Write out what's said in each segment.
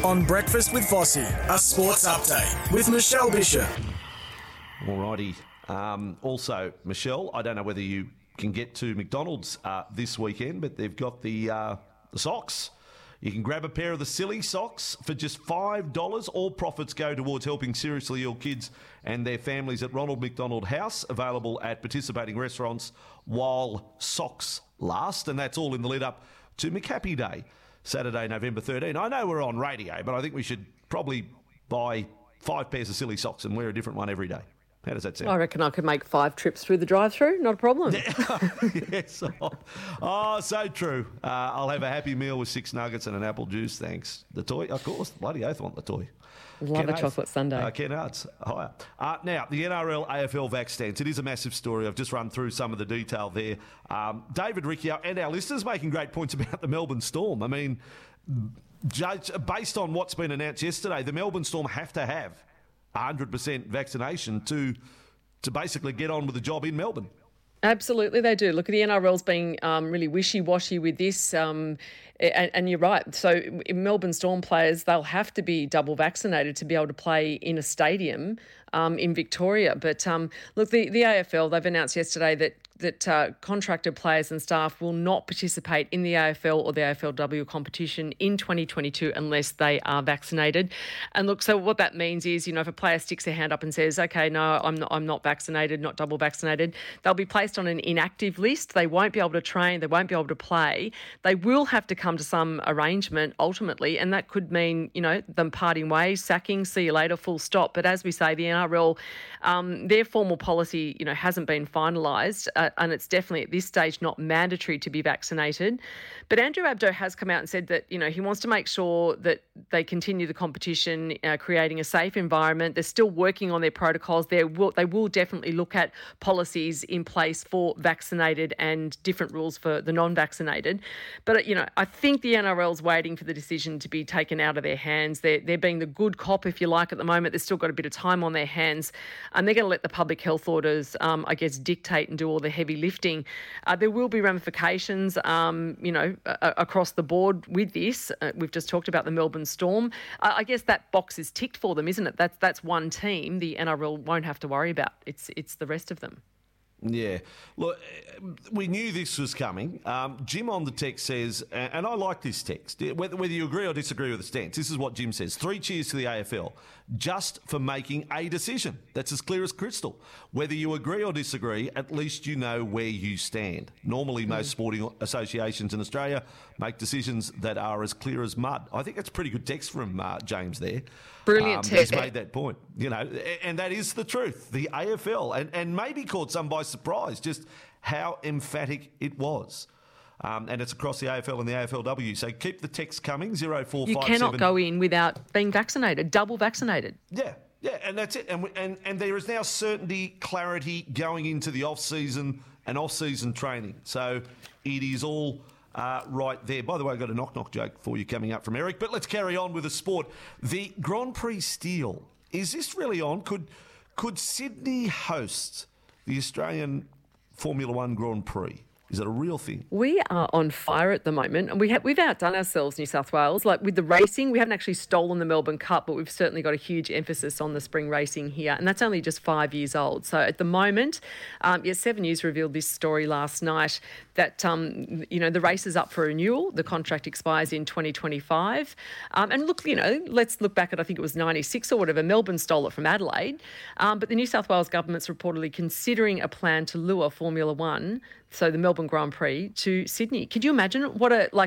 On Breakfast with Vossi, a sports update with Michelle Bishop. Alrighty. Also, Michelle, I don't know whether you can get to McDonald's this weekend, but they've got the socks. You can grab a pair of the silly socks for just $5. All profits go towards helping seriously ill kids and their families at Ronald McDonald House, available at participating restaurants while socks last. And that's all in the lead up to McHappy Day, Saturday, November 13. I know we're on radio, but I think we should probably buy 5 pairs of silly socks and wear a different one every day. How does that sound? I reckon I could make 5 trips through the drive-through, not a problem. Yes. Oh, so true. I'll have a happy meal with 6 nuggets and an apple juice, thanks. The toy, of course, bloody oath want the toy. Love a chocolate sundae. Ken Arts, higher. Now, the NRL AFL vax stance. It is a massive story. I've just run through some of the detail there. David Riccio and our listeners making great points about the Melbourne Storm. I mean, based on what's been announced yesterday, the Melbourne Storm have to have 100% vaccination to basically get on with the job in Melbourne. Absolutely, they do. Look, the NRL's being really wishy-washy with this, and you're right. So Melbourne Storm players, they'll have to be double vaccinated to be able to play in a stadium in Victoria. But look, the AFL, they've announced yesterday that contracted players and staff will not participate in the AFL or the AFLW competition in 2022 unless they are vaccinated. And look, so what that means is, if a player sticks their hand up and says, okay, no, I'm not vaccinated, not double vaccinated, they'll be placed on an inactive list. They won't be able to train. They won't be able to play. They will have to come to some arrangement ultimately, and that could mean, them parting ways, sacking, see you later, full stop. But as we say, the NRL, their formal policy, hasn't been finalised. And it's definitely at this stage not mandatory to be vaccinated. But Andrew Abdo has come out and said that, he wants to make sure that they continue the competition, creating a safe environment. They're still working on their protocols. They will definitely look at policies in place for vaccinated and different rules for the non-vaccinated. But, I think the NRL's waiting for the decision to be taken out of their hands. They're being the good cop, if you like, at the moment. They've still got a bit of time on their hands, and they're going to let the public health orders, dictate and do all the heavy lifting. There will be ramifications, across the board with this. We've just talked about the Melbourne Storm. I guess that box is ticked for them, isn't it? That's one team the NRL won't have to worry about. It's the rest of them. Yeah. Look, we knew this was coming. Jim on the text says, and I like this text, whether you agree or disagree with the stance, this is what Jim says: 3 cheers to the AFL just for making a decision. That's as clear as crystal. Whether you agree or disagree, at least you know where you stand. Normally, most sporting associations in Australia make decisions that are as clear as mud. I think that's pretty good text from James there. Brilliant text. He's made that point, and that is the truth. The AFL, and maybe caught some by surprise, just how emphatic it was. And it's across the AFL and the AFLW. So keep the text coming, 0457. You cannot go in without being vaccinated, double vaccinated. Yeah, and that's it. And there is now certainty, clarity going into the off-season and off-season training. So it is all right there. By the way, I've got a knock-knock joke for you coming up from Eric, but let's carry on with the sport. The Grand Prix Steel, is this really on? Could Sydney host the Australian Formula One Grand Prix? Is it a real thing? We are on fire at the moment, and we've outdone ourselves, New South Wales. Like with the racing, we haven't actually stolen the Melbourne Cup, but we've certainly got a huge emphasis on the spring racing here, and that's only just 5 years old. So at the moment, 7 News revealed this story last night that, the race is up for renewal. The contract expires in 2025. And look, let's look back at, I think it was 96 or whatever. Melbourne stole it from Adelaide. But the New South Wales government's reportedly considering a plan to lure Formula One, so the Melbourne Grand Prix, to Sydney. Could you imagine what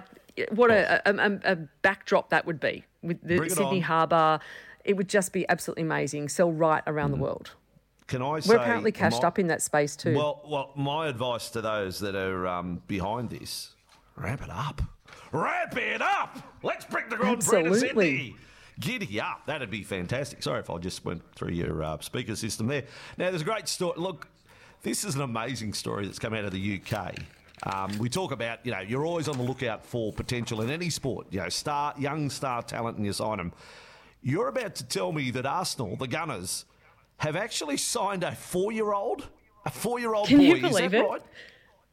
a backdrop that would be with the Sydney Harbour? It would just be absolutely amazing. Sell right around the world. Can I say... We're apparently cashed up in that space too. Well, my advice to those that are behind this, ramp it up. Ramp it up! Let's bring the Grand Prix to Sydney. Giddy up. That'd be fantastic. Sorry if I just went through your speaker system there. Now, there's a great story. Look, this is an amazing story that's come out of the UK. We talk about, you're always on the lookout for potential in any sport, young star talent, and you sign them. You're about to tell me that Arsenal, the Gunners, have actually signed a 4-year-old? A 4-year-old boy, Can you believe is that it? right?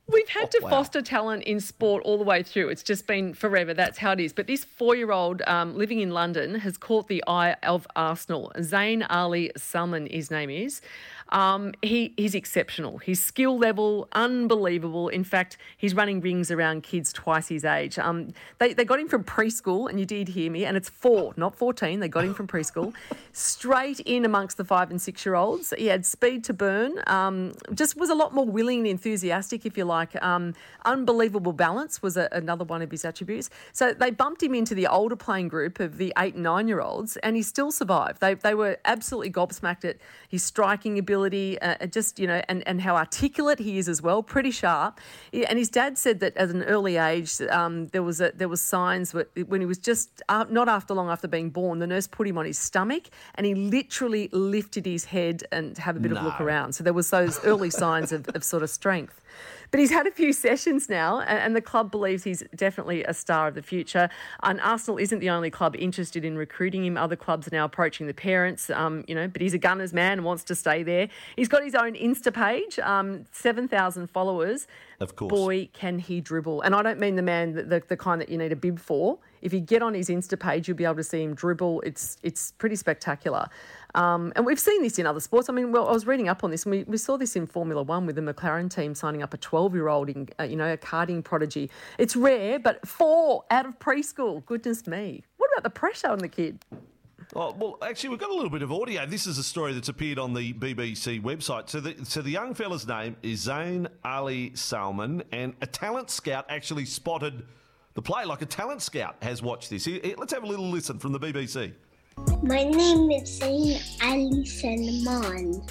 We've had to foster talent in sport all the way through. It's just been forever. That's how it is. But this 4-year-old living in London has caught the eye of Arsenal. Zayn Ali Salman, his name is. He's exceptional. His skill level, unbelievable. In fact, he's running rings around kids twice his age. They got him from preschool, and you did hear me, and it's 4, not 14. They got him from preschool. Straight in amongst the 5 and 6-year-olds. He had speed to burn, just was a lot more willing and enthusiastic, if you like. Unbelievable balance was another one of his attributes. So they bumped him into the older playing group of the 8 and 9-year-olds, and he still survived. They were absolutely gobsmacked at his striking ability, and how articulate he is as well, pretty sharp. And his dad said that at an early age, there was signs when he was just not long after being born, the nurse put him on his stomach and he literally lifted his head and have a bit of a look around. So there was those early signs of sort of strength. But he's had a few sessions now, and the club believes he's definitely a star of the future. And Arsenal isn't the only club interested in recruiting him. Other clubs are now approaching the parents, but he's a Gunners man and wants to stay there. He's got his own Insta page, 7,000 followers. Of course. Boy, can he dribble. And I don't mean the man, the kind that you need a bib for. If you get on his Insta page, you'll be able to see him dribble. It's pretty spectacular. And we've seen this in other sports. I mean, I was reading up on this, and we saw this in Formula One with the McLaren team signing up a 12-year-old, a karting prodigy. It's rare, but 4 out of preschool. Goodness me. What about the pressure on the kid? Oh, well, actually, we've got a little bit of audio. This is a story that's appeared on the BBC website. So the young fella's name is Zayn Ali Salman, and a talent scout actually spotted the play. Like a talent scout has watched this. Let's have a little listen from the BBC. My name is Zayn Ali Salman,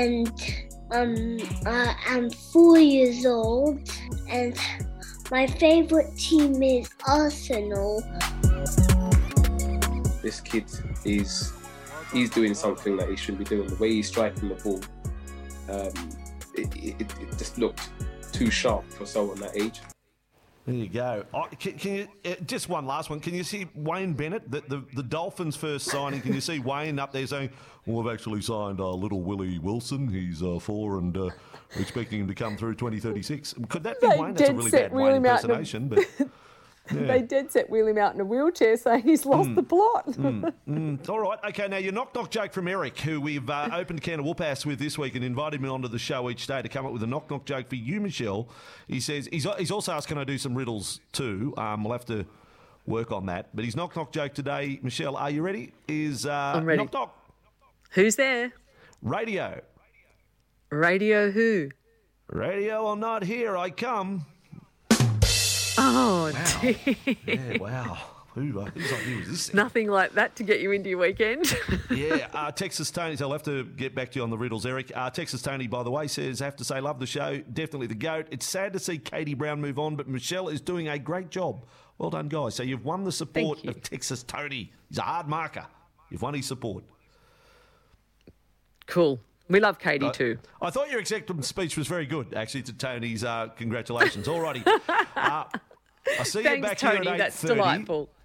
and I'm 4 years old, and my favourite team is Arsenal. This kid he's doing something that he shouldn't be doing. The way he's striking the ball, it just looked too sharp for someone that age. There you go. Can you just one last one? Can you see Wayne Bennett, the Dolphins' first signing? Can you see Wayne up there saying, "Well, I've actually signed little Willie Wilson. He's 4 and we're expecting him to come through 2036." Could that be Wayne? That's a really bad Wayne impersonation, but. Yeah. They dead set wheel him out in a wheelchair saying he's lost the plot. All right. Okay, now your knock-knock joke from Eric, who we've opened a can of whoop-ass with this week and invited him onto the show each day to come up with a knock-knock joke for you, Michelle. He says he's also asked, can I do some riddles too? We'll have to work on that. But his knock-knock joke today, Michelle, are you ready? Is I'm ready. Knock-knock. Who's there? Radio. Radio who? Radio or not, here I come. Oh, wow. dear. Yeah, wow. Whose idea was this? Nothing like that to get you into your weekend. Yeah, Texas Tony, so I'll have to get back to you on the riddles, Eric. Texas Tony, by the way, says, I have to say, love the show, definitely the GOAT. It's sad to see Katie Brown move on, but Michelle is doing a great job. Well done, guys. So you've won the support of Texas Tony. He's a hard marker. You've won his support. Cool. We love Katie too. I thought your acceptance speech was very good, actually, to Tony's congratulations. All righty. I see Thanks, you back Tony. here at 8:30. That's delightful.